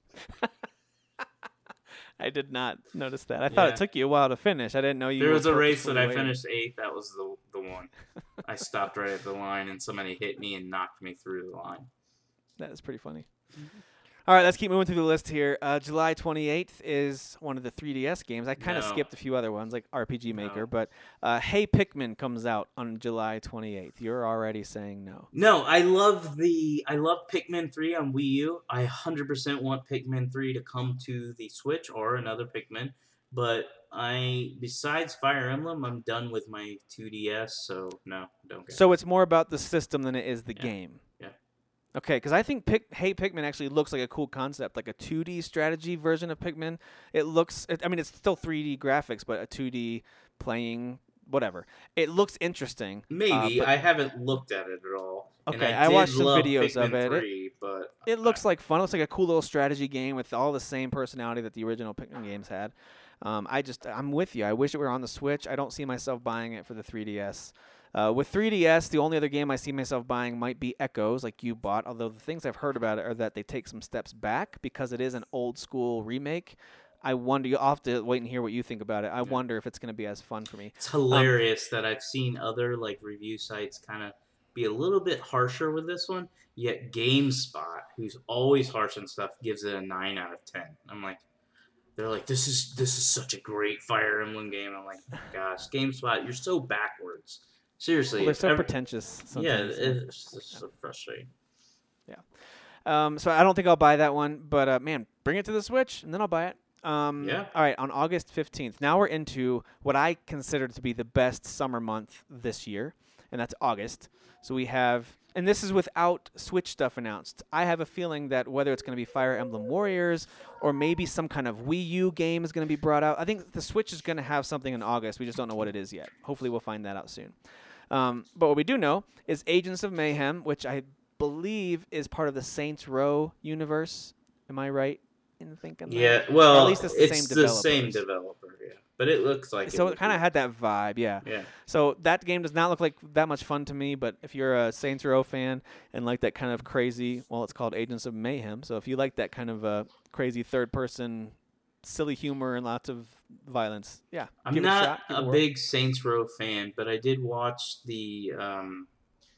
I did not notice that. I thought Yeah. it took you a while to finish. I didn't know you. There were was a race that purposefully I waiting. finished eighth. That was the the one. I stopped right at the line, and somebody hit me and knocked me through the line. That is pretty funny. All right, let's keep moving through the list here. Uh, July twenty-eighth is one of the three D S games. I kind of No. skipped a few other ones like R P G Maker, No. but uh, Hey Pikmin comes out on July twenty-eighth. You're already saying no. No, I love the I love Pikmin three on Wii U. I one hundred percent want Pikmin three to come to the Switch or another Pikmin. But I, besides Fire Emblem, I'm done with my two D S. So no, don't get. So it's more about the system than it is the Yeah. game. Yeah. Okay, because I think Pic- Hey Pikmin actually looks like a cool concept, like a two D strategy version of Pikmin. It looks, it, I mean, it's still three D graphics, but a two D playing, whatever. It looks interesting. uh, Maybe but I haven't looked at it at all. And Okay, I, I did watched some love videos of Pikmin it. It- three, but It looks like fun. It looks like a cool little strategy game with all the same personality that the original Pikmin games had. Um, I just, I'm with you. I wish it were on the Switch. I don't see myself buying it for the three D S. Uh, with three D S, the only other game I see myself buying might be Echoes, like you bought. Although the things I've heard about it are that they take some steps back because it is an old school remake. I wonder. You'll have to wait and hear what you think about it. I wonder if it's going to be as fun for me. It's hilarious that I've seen other like review sites kind of be a little bit harsher with this one, yet GameSpot, who's always harsh and stuff, gives it a nine out of ten. I'm like, they're like, this is this is such a great Fire Emblem game. I'm like, oh gosh, GameSpot, you're so backwards. Seriously, Well, they're if so ever- pretentious. Yeah, Sometimes. it's just so frustrating. Um, so I don't think I'll buy that one, but uh, man, bring it to the Switch and then I'll buy it. Um, Yeah. All right, on August fifteenth. Now we're into what I consider to be the best summer month this year, and that's August. So we have, and this is without Switch stuff announced. I have a feeling that whether it's going to be Fire Emblem Warriors or maybe some kind of Wii U game is going to be brought out. I think the Switch is going to have something in August. We just don't know what it is yet. Hopefully we'll find that out soon. Um, but what we do know is Agents of Mayhem, which I believe is part of the Saints Row universe. Am I right in thinking that? Yeah, Or well, at least it's the it's same the same developers. developer, yeah. But it looks like So it, it kind of had that vibe, yeah. Yeah. So that game does not look like that much fun to me, but if you're a Saints Row fan and like that kind of crazy, well, it's called Agents of Mayhem. So if you like that kind of uh, crazy third-person, silly humor and lots of violence, yeah, I'm give it a not shot. give it a whirl. big Saints Row fan, but I did watch the. Um,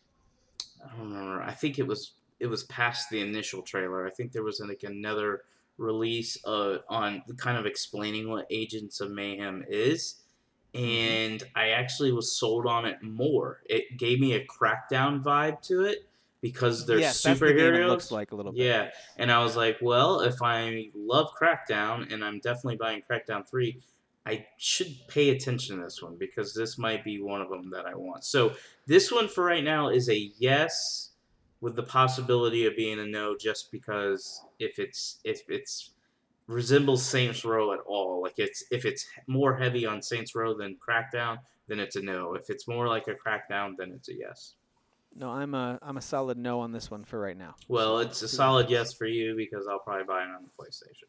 I don't remember. I think it was it was past the initial trailer. I think there was like another release uh, on kind of explaining what Agents of Mayhem is, and I actually was sold on it more. It gave me a Crackdown vibe to it because they're yes, that's the game superheroes. it looks like a little bit. Yeah, and I was like, well, if I love Crackdown, and I'm definitely buying Crackdown three, I should pay attention to this one because this might be one of them that I want. So this one for right now is a yes with the possibility of being a no just because if it's if it's resembles Saints Row at all, like it's if it's more heavy on Saints Row than Crackdown, then it's a no. If it's more like a Crackdown, then it's a yes. No, I'm a I'm a solid no on this one for right now. Well, it's a solid yes for you because I'll probably buy it on the PlayStation.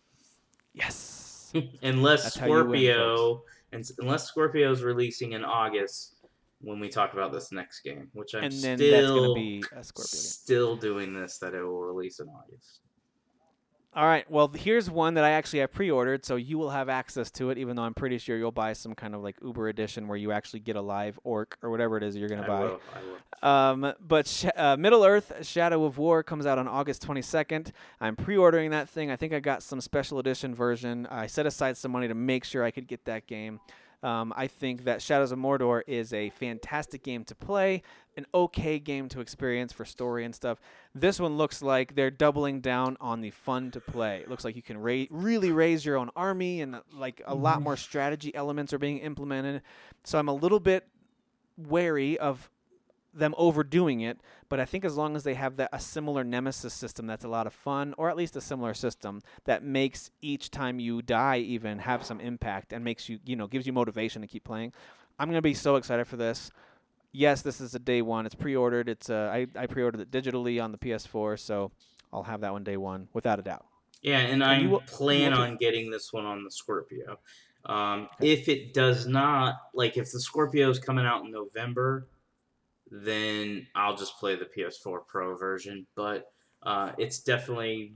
Yes. unless That's how you win, Scorpio, and unless Scorpio is releasing in August when we talk about this next game, which I'm And then still that's going to be a Scorpio game. still doing this that it will release in August. All right. Well, here's one that I actually have pre-ordered, so you will have access to it, even though I'm pretty sure you'll buy some kind of like Uber edition where you actually get a live orc or whatever it is you're going to I buy. will, I will. Um, but Sh- uh, Middle-earth Shadow of War comes out on August twenty-second. I'm pre-ordering that thing. I think I got some special edition version. I set aside some money to make sure I could get that game. Um, I think that Shadows of Mordor is a fantastic game to play, an okay game to experience for story and stuff. This one looks like they're doubling down on the fun to play. It looks like you can ra- really raise your own army, and uh, like a lot more strategy elements are being implemented. So I'm a little bit wary of them overdoing it, but I think as long as they have that a similar nemesis system that's a lot of fun, or at least a similar system that makes each time you die even have some impact and makes you, you know, gives you motivation to keep playing, I'm going to be so excited for this. Yes, this is a day one. It's pre-ordered. It's uh, I, I pre-ordered it digitally on the P S four, so I'll have that one day one without a doubt. Yeah, and And I you will- plan you will on getting this one on the Scorpio. Um, Okay. If it does not, like if the Scorpio is coming out in November, then I'll just play the P S four Pro version. But uh, it's definitely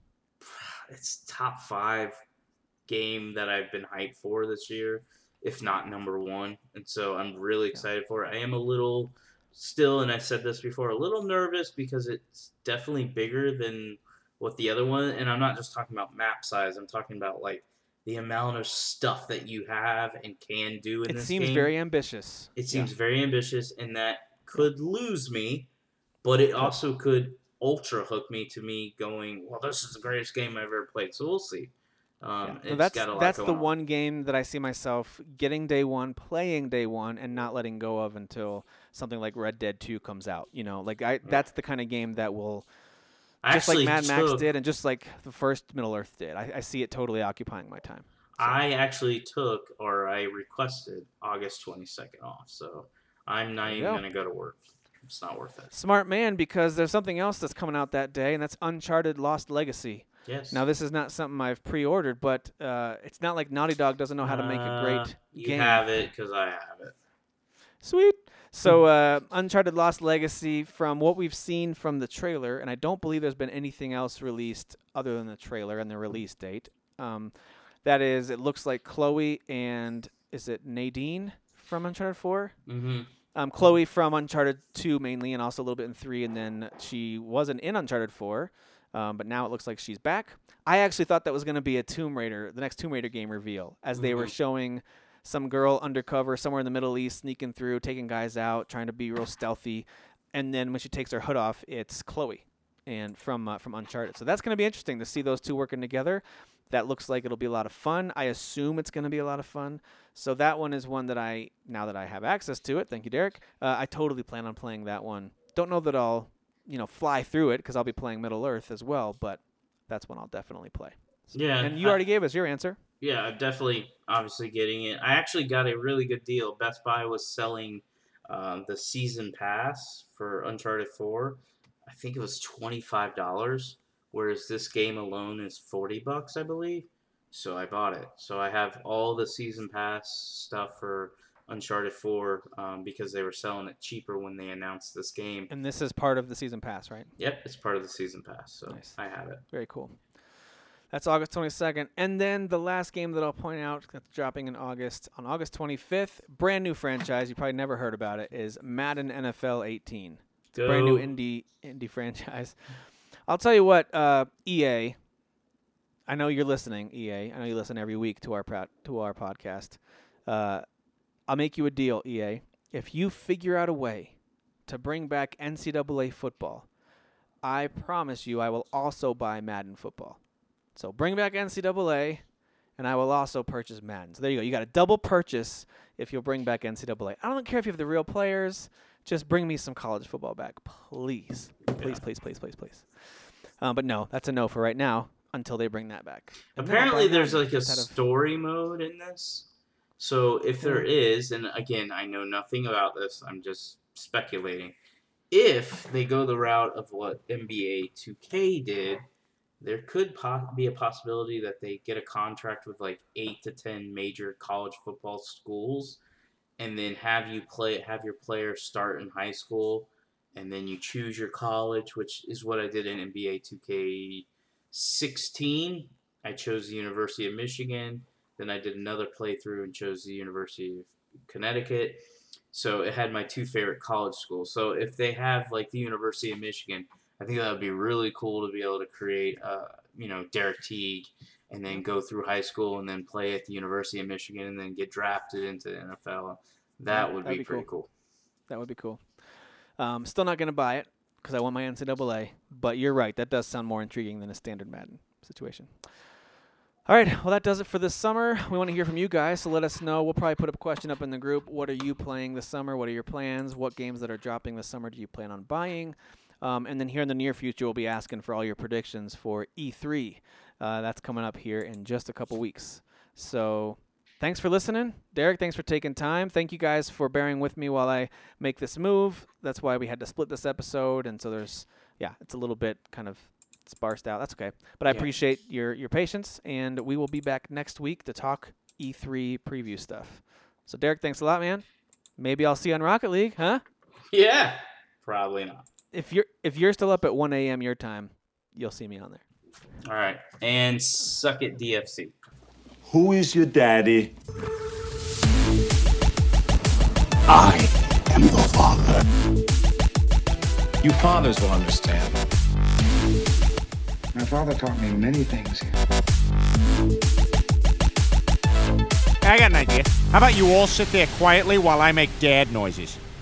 it's top five game that I've been hyped for this year, if not number one. And so I'm really excited for it. I am a little still, and I said this before, a little nervous because it's definitely bigger than what the other one. And I'm not just talking about map size. I'm talking about like the amount of stuff that you have and can do in It this seems game. very ambitious. It seems Yeah. very ambitious, and that could lose me, but it also could ultra hook me to me going, well, this is the greatest game I've ever played. So we'll see. Um, Yeah. it's That's got a lot that's going the on. one game that I see myself getting day one, playing day one, and not letting go of until something like Red Dead two comes out. You know, like I that's the kind of game that will, I just like actually Mad Max took- did, and just like the first Middle Earth did. I, I see it totally occupying my time. I actually took or I requested August twenty-second off, so I'm not There you even go. going to go to work. It's not worth it. Smart man, because there's something else that's coming out that day, and that's Uncharted Lost Legacy. Yes. Now, this is not something I've pre-ordered, but uh, it's not like Naughty Dog doesn't know how to make a Uh, great you game. have it because I have it. Sweet. So, uh, Uncharted Lost Legacy, from what we've seen from the trailer, and I don't believe there's been anything else released other than the trailer and the release date. Um, that is, it looks like Chloe and, is it Nadine from Uncharted four? Mm-hmm. Um, Chloe from Uncharted two mainly, and also a little bit in three, and then she wasn't in Uncharted four, um, but now it looks like she's back. I actually thought that was going to be a Tomb Raider, the next Tomb Raider game reveal, as they were Mhm. showing some girl undercover somewhere in the Middle East, sneaking through, taking guys out, trying to be real stealthy, and then when she takes her hood off, it's Chloe, and from uh, from Uncharted. So that's going to be interesting to see those two working together. That looks like it'll be a lot of fun. I assume it's going to be a lot of fun. So that one is one that I, now that I have access to it, thank you, Derek, uh, I totally plan on playing that one. Don't know that I'll, you know, fly through it because I'll be playing Middle Earth as well, but that's one I'll definitely play. Yeah. And you I- already gave us your answer. Yeah, I'm definitely, obviously getting it. I actually got a really good deal. Best Buy was selling um, the season pass for Uncharted four. I think it was twenty-five dollars, whereas this game alone is forty bucks, I believe. So I bought it. So I have all the season pass stuff for Uncharted four um, because they were selling it cheaper when they announced this game. And this is part of the season pass, right? Yep, it's part of the season pass, so Nice. I have it. Very cool. That's August twenty-second. And then the last game that I'll point out that's dropping in August, on August twenty-fifth, brand new franchise, you probably never heard about it, is Madden N F L eighteen. It's a brand new Go. indie indie franchise. I'll tell you what, uh, E A, I know you're listening, E A. I know you listen every week to our pro- to our podcast. Uh, I'll make you a deal, E A. If you figure out a way to bring back N C double A football, I promise you I will also buy Madden football. So bring back N C double A, and I will also purchase Madden. So there you go. You got a double purchase if you'll bring back N C double A. I don't care if you have the real players. Just bring me some college football back, please. Please, please, please, please, please. Um, but no, that's a no for right now until they bring that back. And then I'll Apparently, buy there's Madden like a instead of- story mode in this. So if there is, and again, I know nothing about this, I'm just speculating. If they go the route of what N B A two K did, there could po- be a possibility that they get a contract with like eight to ten major college football schools, and then have you play, have your players start in high school, and then you choose your college, which is what I did in N B A two K sixteen, I chose the University of Michigan. Then I did another playthrough and chose the University of Connecticut. So it had my two favorite college schools. So if they have like the University of Michigan, I think that would be really cool to be able to create, uh, you know, Derek Teague, and then go through high school and then play at the University of Michigan and then get drafted into the N F L. That would be, be pretty cool. cool. That would be cool. Um, still not going to buy it because I want my N C double A, but you're right. That does sound more intriguing than a standard Madden situation. All right, well, that does it for this summer. We want to hear from you guys, so let us know. We'll probably put up a question up in the group. What are you playing this summer? What are your plans? What games that are dropping this summer do you plan on buying? Um, and then here in the near future, we'll be asking for all your predictions for E three. Uh, that's coming up here in just a couple weeks. So thanks for listening. Derek, thanks for taking time. Thank you guys for bearing with me while I make this move. That's why we had to split this episode. And so there's, yeah, it's a little bit kind of sparsed out. That's okay. But I Yeah. appreciate your, your patience. And we will be back next week to talk E three preview stuff. So, Derek, thanks a lot, man. Maybe I'll see you on Rocket League, huh? Yeah, probably not. If you're if you're still up at one a.m. your time, you'll see me on there. All right, and suck it, D F C. Who is your daddy? I am the father. You fathers will understand. My father taught me many things here. I got an idea. How about you all sit there quietly while I make dad noises?